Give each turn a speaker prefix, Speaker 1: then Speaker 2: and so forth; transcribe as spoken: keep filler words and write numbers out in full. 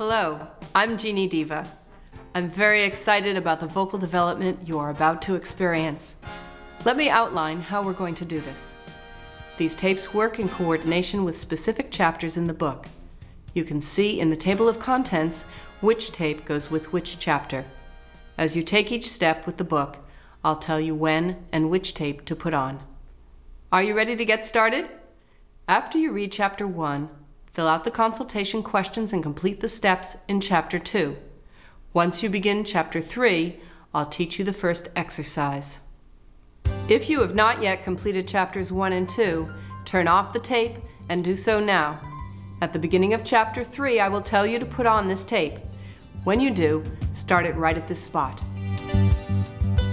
Speaker 1: Hello, I'm Jeannie Diva. I'm very excited about the vocal development you are about to experience. Let me outline how we're going to do this. These tapes work in coordination with specific chapters in the book. You can see in the table of contents which tape goes with which chapter. As you take each step with the book, I'll tell you when and which tape to put on. Are you ready to get started? After you read Chapter one, fill out the consultation questions and complete the steps in Chapter two. Once you begin Chapter three, I'll teach you the first exercise. If you have not yet completed Chapters one and two, turn off the tape and do so now. At the beginning of Chapter three, I will tell you to put on this tape. When you do, start it right at this spot.